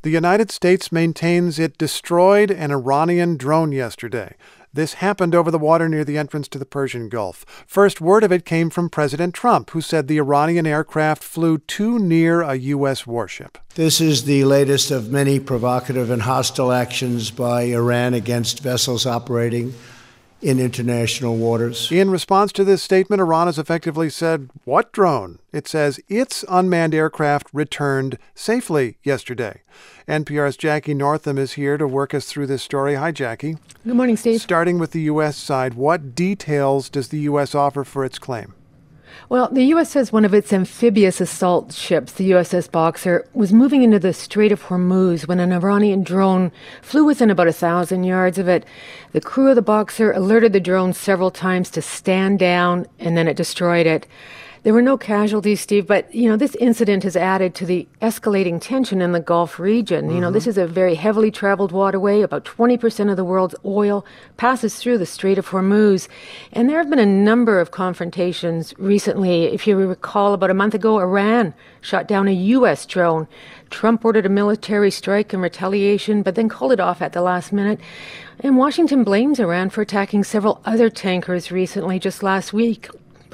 The United States maintains it destroyed an Iranian drone yesterday. This happened over the water near the entrance to the Persian Gulf. First word of it came from President Trump, who said the Iranian aircraft flew too near a U.S. warship. This is the latest of many provocative and hostile actions by Iran against vessels operating in international waters. In response to this statement, Iran has effectively said, what drone? It says its unmanned aircraft returned safely yesterday. NPR's Jackie Northam is here to work us through this story. Hi, Jackie. Good morning, Steve. Starting with the U.S. side, what details does the U.S. offer for its claim? Well, the U.S. says one of its amphibious assault ships, the USS Boxer, was moving into the Strait of Hormuz when an Iranian drone flew within about 1,000 yards of it. The crew of the Boxer alerted the drone several times to stand down, and then it destroyed it. There were no casualties, Steve, but, this incident has added to the escalating tension in the Gulf region. This is a very heavily traveled waterway. About 20% of the world's oil passes through the Strait of Hormuz. And there have been a number of confrontations recently. If you recall, about a month ago, Iran shot down a U.S. drone. Trump ordered a military strike in retaliation, but then called it off at the last minute. And Washington blames Iran for attacking several other tankers recently, just last week.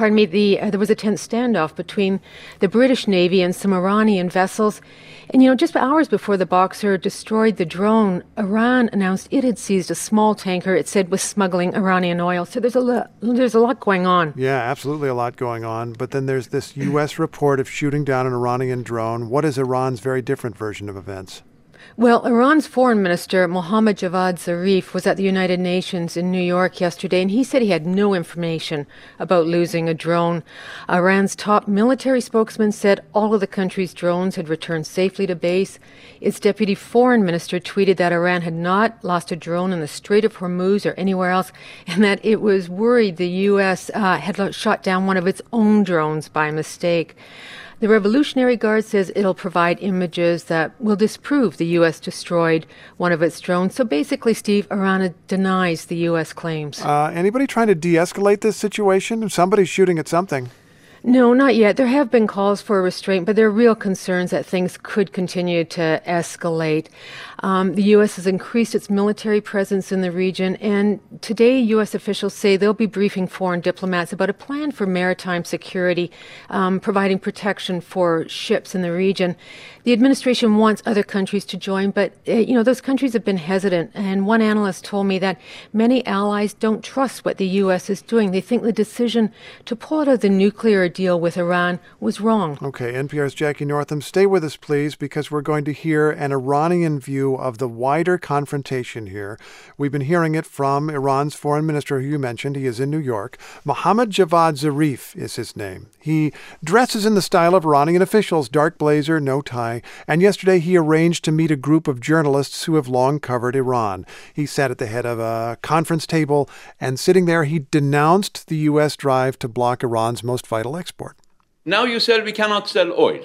There was a tense standoff between the British Navy and some Iranian vessels. And, just hours before the Boxer destroyed the drone, Iran announced it had seized a small tanker it said was smuggling Iranian oil. So there's a lot going on. Yeah, absolutely a lot going on. But then there's this U.S. report of shooting down an Iranian drone. What is Iran's very different version of events? Well, Iran's foreign minister, Mohammad Javad Zarif, was at the United Nations in New York yesterday, and he said he had no information about losing a drone. Iran's top military spokesman said all of the country's drones had returned safely to base. Its deputy foreign minister tweeted that Iran had not lost a drone in the Strait of Hormuz or anywhere else, and that it was worried the U.S. had shot down one of its own drones by mistake. The Revolutionary Guard says it'll provide images that will disprove the U.S. destroyed one of its drones. So basically, Steve, Iran denies the U.S. claims. Anybody trying to de-escalate this situation? Somebody's shooting at something. No, not yet. There have been calls for restraint, but there are real concerns that things could continue to escalate. The U.S. has increased its military presence in the region, and today U.S. officials say they'll be briefing foreign diplomats about a plan for maritime security, providing protection for ships in the region. The administration wants other countries to join, but, those countries have been hesitant, and one analyst told me that many allies don't trust what the U.S. is doing. They think the decision to pull out of the nuclear deal with Iran was wrong. Okay, NPR's Jackie Northam, stay with us, please, because we're going to hear an Iranian view of the wider confrontation here. We've been hearing it from Iran's foreign minister, who you mentioned. He is in New York. Mohammad Javad Zarif is his name. He dresses in the style of Iranian officials, dark blazer, no tie, and yesterday he arranged to meet a group of journalists who have long covered Iran. He sat at the head of a conference table, and sitting there, he denounced the U.S. drive to block Iran's most vital export. Now you said we cannot sell oil.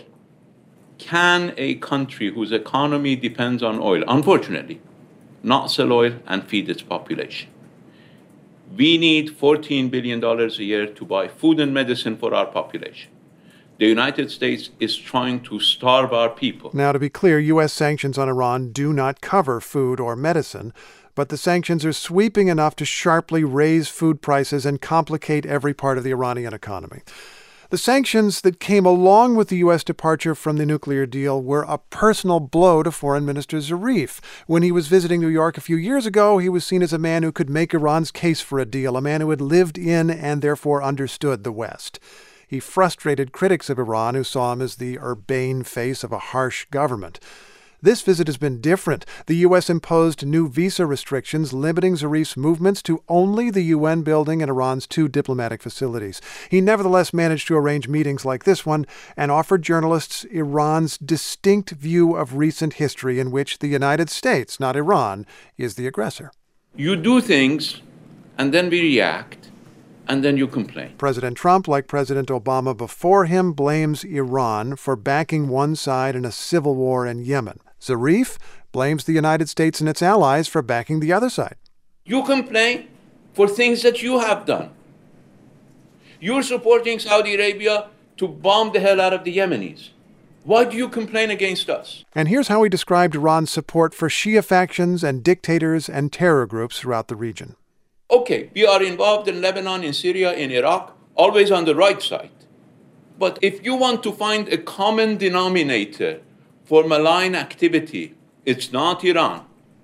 Can a country whose economy depends on oil, unfortunately, not sell oil and feed its population? We need $14 billion a year to buy food and medicine for our population. The United States is trying to starve our people. Now, to be clear, U.S. sanctions on Iran do not cover food or medicine, but the sanctions are sweeping enough to sharply raise food prices and complicate every part of the Iranian economy. The sanctions that came along with the U.S. departure from the nuclear deal were a personal blow to Foreign Minister Zarif. When he was visiting New York a few years ago, he was seen as a man who could make Iran's case for a deal, a man who had lived in and therefore understood the West. He frustrated critics of Iran who saw him as the urbane face of a harsh government. This visit has been different. The U.S. imposed new visa restrictions, limiting Zarif's movements to only the UN building and Iran's 2 diplomatic facilities. He nevertheless managed to arrange meetings like this one and offered journalists Iran's distinct view of recent history in which the United States, not Iran, is the aggressor. You do things, and then we react, and then you complain. President Trump, like President Obama before him, blames Iran for backing one side in a civil war in Yemen. Zarif blames the United States and its allies for backing the other side. You complain for things that you have done. You're supporting Saudi Arabia to bomb the hell out of the Yemenis. Why do you complain against us? And here's how he described Iran's support for Shia factions and dictators and terror groups throughout the region. Okay, we are involved in Lebanon, in Syria, in Iraq, always on the right side. But if you want to find a common denominator for malign activity, it's not Iran,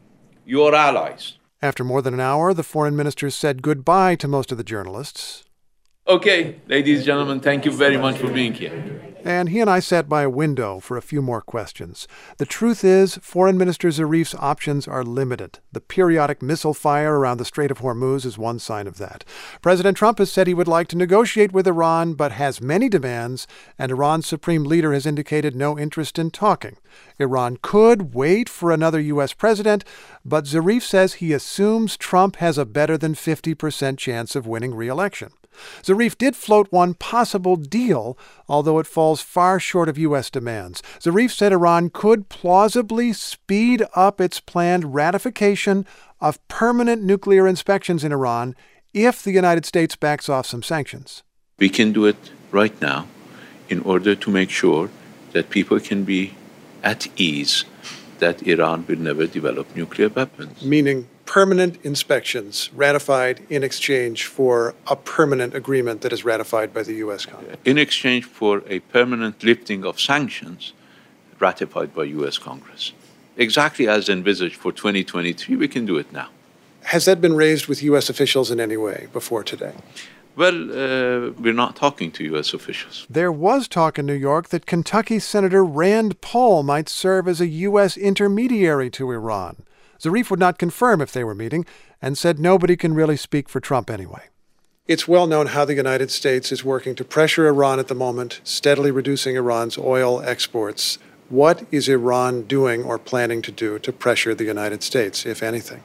your allies. After more than an hour, the foreign minister said goodbye to most of the journalists. Okay, ladies and gentlemen, thank you very much for being here. And he and I sat by a window for a few more questions. The truth is, Foreign Minister Zarif's options are limited. The periodic missile fire around the Strait of Hormuz is one sign of that. President Trump has said he would like to negotiate with Iran, but has many demands, and Iran's supreme leader has indicated no interest in talking. Iran could wait for another U.S. president, but Zarif says he assumes Trump has a better than 50% chance of winning re-election. Zarif did float one possible deal, although it falls far short of U.S. demands. Zarif said Iran could plausibly speed up its planned ratification of permanent nuclear inspections in Iran if the United States backs off some sanctions. We can do it right now in order to make sure that people can be at ease that Iran will never develop nuclear weapons. Meaning permanent inspections ratified in exchange for a permanent agreement that is ratified by the U.S. Congress. In exchange for a permanent lifting of sanctions ratified by U.S. Congress. Exactly as envisaged for 2023, we can do it now. Has that been raised with U.S. officials in any way before today? Well, we're not talking to U.S. officials. There was talk in New York that Kentucky Senator Rand Paul might serve as a U.S. intermediary to Iran. Zarif would not confirm if they were meeting and said nobody can really speak for Trump anyway. It's well known how the United States is working to pressure Iran at the moment, steadily reducing Iran's oil exports. What is Iran doing or planning to do to pressure the United States, if anything?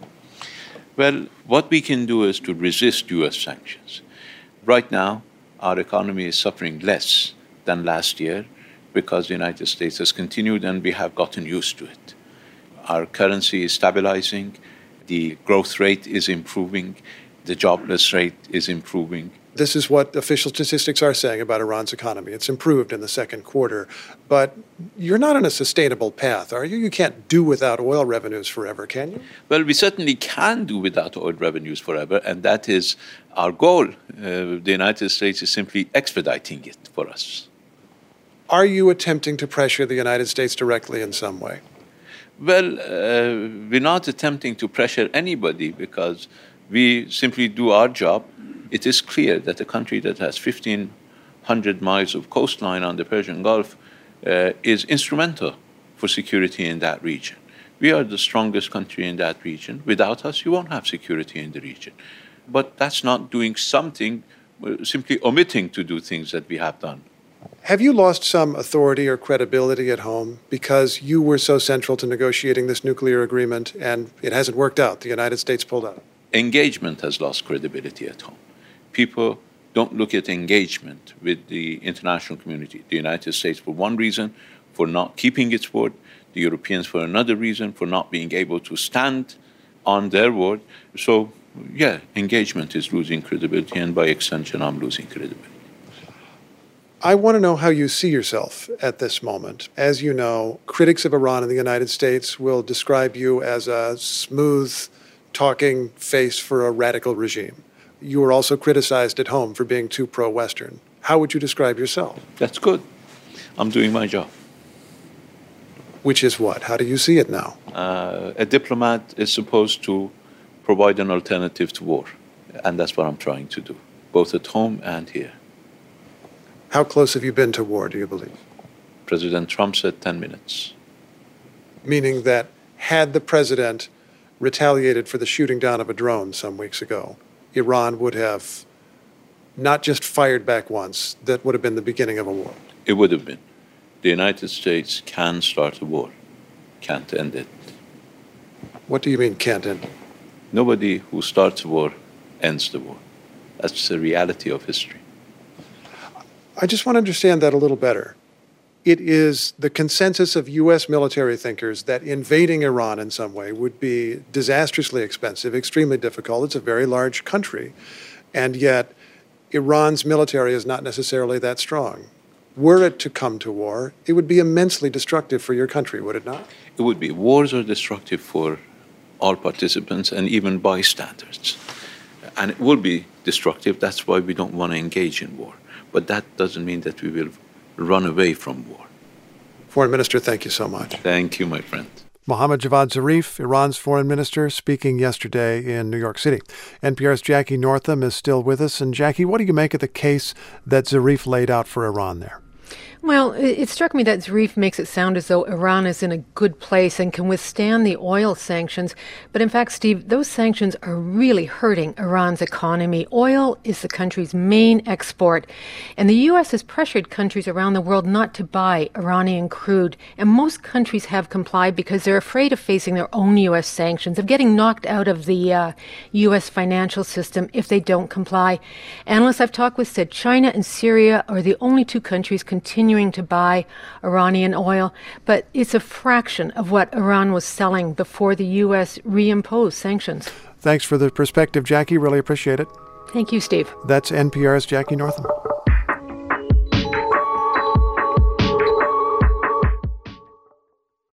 Well, what we can do is to resist U.S. sanctions. Right now, our economy is suffering less than last year because the United States has continued and we have gotten used to it. Our currency is stabilizing, the growth rate is improving, the jobless rate is improving. This is what official statistics are saying about Iran's economy. It's improved in the second quarter. But you're not on a sustainable path, are you? You can't do without oil revenues forever, can you? Well, we certainly can do without oil revenues forever, and that is our goal. The United States is simply expediting it for us. Are you attempting to pressure the United States directly in some way? Well, we're not attempting to pressure anybody because we simply do our job. It is clear that a country that has 1,500 miles of coastline on the Persian Gulf is instrumental for security in that region. We are the strongest country in that region. Without us, you won't have security in the region. But that's not doing something, simply omitting to do things that we have done. Have you lost some authority or credibility at home because you were so central to negotiating this nuclear agreement and it hasn't worked out? The United States pulled out. Engagement has lost credibility at home. People don't look at engagement with the international community. The United States for one reason, for not keeping its word. The Europeans for another reason, for not being able to stand on their word. So, yeah, engagement is losing credibility, and by extension, I'm losing credibility. I want to know how you see yourself at this moment. As you know, critics of Iran in the United States will describe you as a smooth talking face for a radical regime. You were also criticized at home for being too pro-Western. How would you describe yourself? That's good. I'm doing my job. Which is what? How do you see it now? A diplomat is supposed to provide an alternative to war, and that's what I'm trying to do, both at home and here. How close have you been to war, do you believe? President Trump said 10 minutes. Meaning that had the president retaliated for the shooting down of a drone some weeks ago, Iran would have not just fired back once, that would have been the beginning of a war. It would have been. The United States can start a war, can't end it. What do you mean, can't end it? Nobody who starts a war ends the war. That's the reality of history. I just want to understand that a little better. It is the consensus of U.S. military thinkers that invading Iran in some way would be disastrously expensive, extremely difficult. It's a very large country. And yet, Iran's military is not necessarily that strong. were it to come to war, it would be immensely destructive for your country, would it not? It would be. Wars are destructive for all participants and even bystanders. And it will be destructive. That's why we don't want to engage in war. But that doesn't mean that we will run away from war. Foreign Minister, thank you so much. Thank you, my friend. Mohammad Javad Zarif, Iran's foreign minister, speaking yesterday in New York City. NPR's Jackie Northam is still with us. And Jackie, what do you make of the case that Zarif laid out for Iran there? Well, it struck me that Zarif makes it sound as though Iran is in a good place and can withstand the oil sanctions. But in fact, Steve, those sanctions are really hurting Iran's economy. Oil is the country's main export. And the U.S. has pressured countries around the world not to buy Iranian crude. And most countries have complied because they're afraid of facing their own U.S. sanctions, of getting knocked out of the U.S. financial system if they don't comply. Analysts I've talked with said China and Syria are the only two countries continuing to buy Iranian oil, but it's a fraction of what Iran was selling before the U.S. reimposed sanctions. Thanks for the perspective, Jackie. Really appreciate it. Thank you, Steve. That's NPR's Jackie Northam.